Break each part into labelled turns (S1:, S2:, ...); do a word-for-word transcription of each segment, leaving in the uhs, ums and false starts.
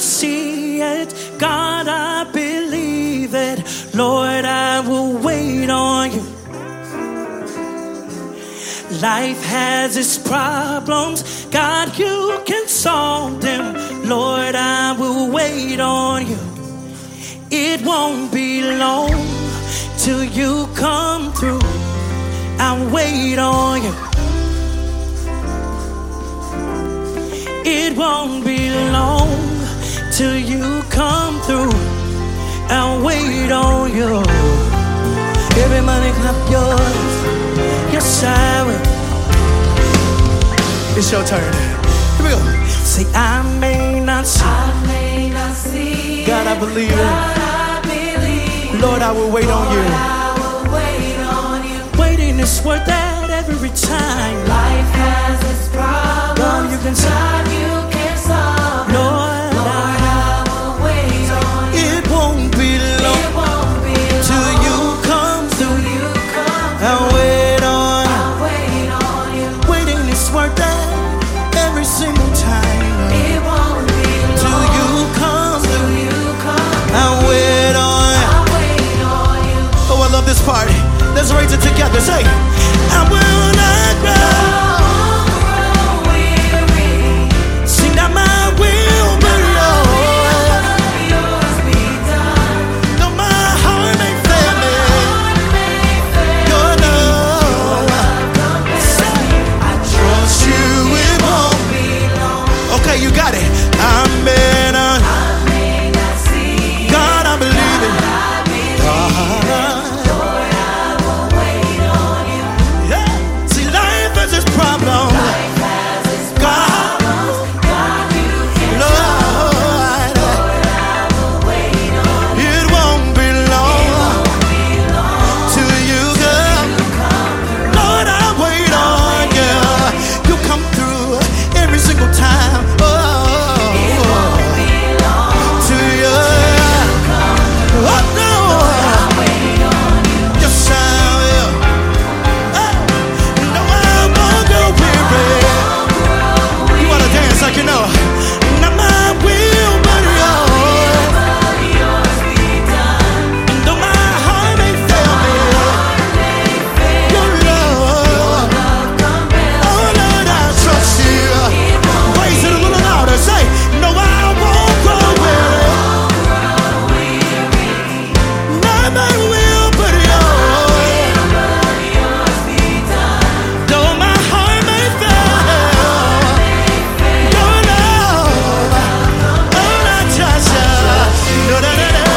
S1: see it. God, I believe it. Lord, I will wait on you. Life has its problems. God, you can solve them. Lord, I will wait on you. It won't be long till you come through. I'll wait on you. It won't be long till you come through. I'll wait on you. Everybody clap yours. Yes, I will.
S2: It's your turn. Here we go.
S1: Say, I may not see.
S3: I may not see.
S2: God, I believe
S3: God,
S2: it.
S3: I believe.
S2: Lord, I will wait on you.
S3: Lord, I will wait on you.
S1: Waiting is worth that every time.
S3: Life has its problems.
S1: God, you can solve.
S3: God, you can solve.
S1: Lord,
S3: Lord, I will wait on you.
S1: it won't be long
S3: It won't be
S1: till
S3: long
S1: you come
S3: till
S1: through.
S3: you come
S1: I'll
S3: through.
S1: wait on.
S3: I'll wait on you.
S1: Waiting is worth that every single time.
S3: It won't be
S1: Till
S3: long
S1: you come
S3: till
S1: through.
S3: you come
S1: I'll wait on.
S3: I'll wait on you.
S2: Oh, I love this part. Let's raise it together. Say,
S1: I will not grow. Sing that my will be yours. Though my heart may fail me, your love,
S3: I trust
S1: you it won't.
S2: okay, you got it.
S1: I'm better.
S3: I may not see.
S1: God, I believe it.
S3: Lord, I will wait on you.
S1: Yeah. See, life has its problems.
S3: Life has its
S1: God,
S3: problems. God, you can
S1: Lord,
S3: Lord, I will wait on you.
S1: it won't be long
S3: Won't be long
S1: till you come.
S3: come through.
S1: Lord, I wait on you. You come through every single time. Oh,
S3: Be long
S1: to you. Oh, no.
S3: wait on you.
S1: Yes, I will. Oh, no, I won't go weary.
S2: You want to dance like you know.
S1: Not my will, but yours.
S3: Yours be done.
S1: Though my heart may fail me, your love. Oh, Lord, I trust you. Raise it a little louder. Say, no, I won't grow weary. Not my will, but yours. Though my heart may fail, your love. Oh, I trust you. No, no, no, no.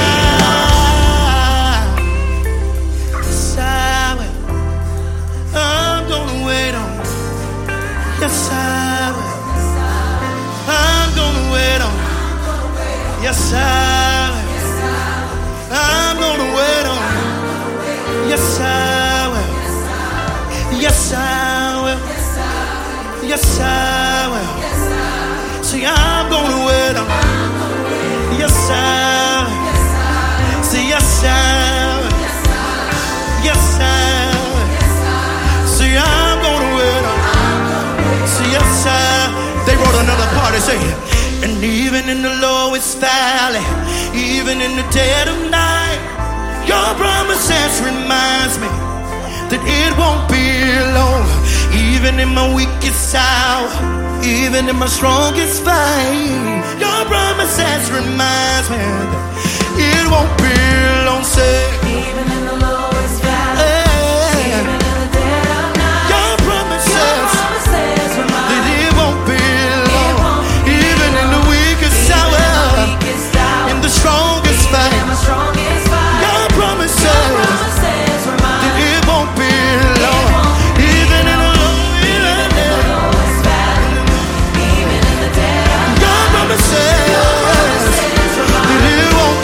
S1: Yes, I will. I'm gonna wait on you. Yes, I will. I'm gonna wait on you. Yes, I will. I'm gonna wait on you. Yes, I will. Yes, I will. Yes, I will. See, I'm gonna wait on you. Yes, I will. See, yes, I will. Yes, I will. See, I'm gonna wait on you. See, yes, I.
S2: They wrote another part and say,
S1: And even in the lowest valley, even in the dead of night, your promises reminds me that it won't be long. Even in my weakest hour, even in my strongest fight, your promises reminds me that it won't be long. Say,
S3: Even in the lowest valley,
S1: hey,
S3: even in the dead of night,
S1: your
S3: your
S1: promises
S3: promises remind
S1: that
S3: me.
S1: it won't be long.
S3: won't be
S1: Even in the weakest
S3: Even in
S1: hour,
S3: the weakest hour,
S1: in the strongest
S3: even in
S1: fight,
S3: my strongest fight,
S1: your
S3: your
S1: promises
S3: promises remind
S1: that
S3: me.
S1: it won't be long. Even in the low, even in the
S3: Lowest valley, even in the dead of
S1: your promises
S3: promises remind
S1: that
S3: me.
S1: it won't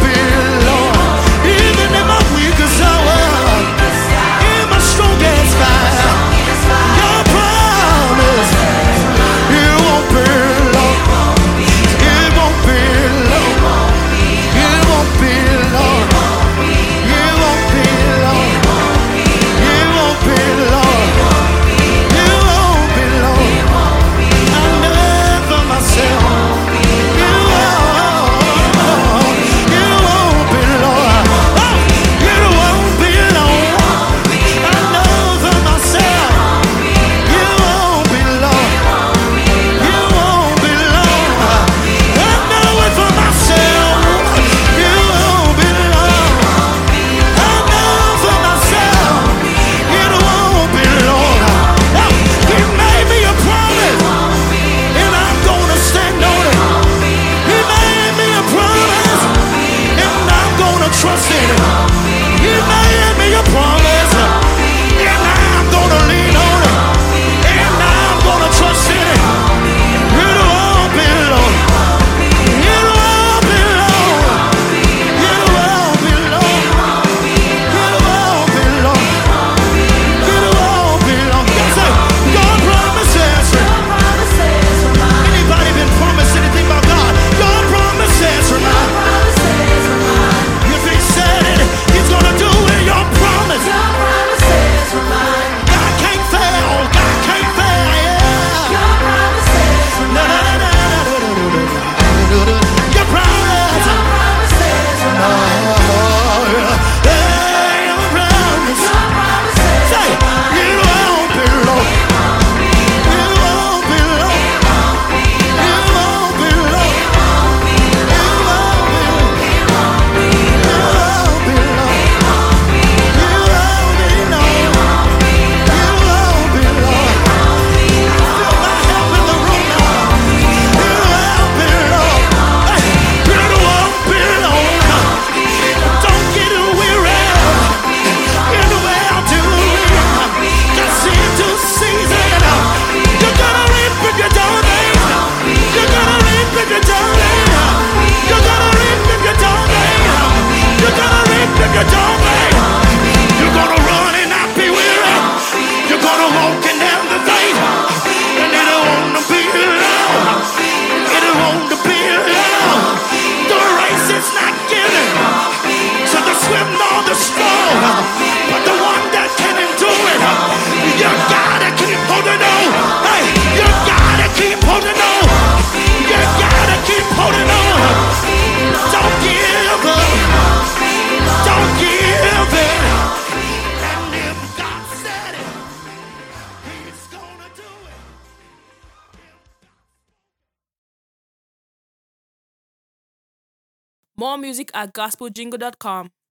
S2: in it. He made me a promise. And I'm gonna lean on it. And I'm gonna trust in it. It'll all be Lord. It'll all be Lord. It'll all be Lord. It'll all be Lord. It'll all be Lord. Yes, sir. Your promises. Anybody been promised anything about God? Your promises are mine. If he said it, he's gonna do it. Your promise. God can't fail. God can't fail. Yeah. No, no, no, no, no, no, no, no, no, no. Your promise. Oh, yeah. Hey, your promise. Say, it won't be long. It won't be long. It won't be long. It won't be long. It won't be long. It won't be long. It won't be long. I feel my help in the room now. It won't be long. Hey, it won't be long. Don't get weary. Get well doing. Just into season. You're gonna reap if you don't wait. You're gonna reap if you don't wait. You're gonna reap if you don't wait. You're gonna reap if you don't wait. You're gonna run and not be weary. You're gonna walk and never faint. And it won't be long. It won't be long. The race is not given to the swift nor the strong, but the one that can endure it. You gotta keep holding on. Hey, you gotta keep holding on. You gotta keep holding on. Don't give up. Don't give in. And if God said it, he's gonna do it.
S4: More music at gospel jingle dot com.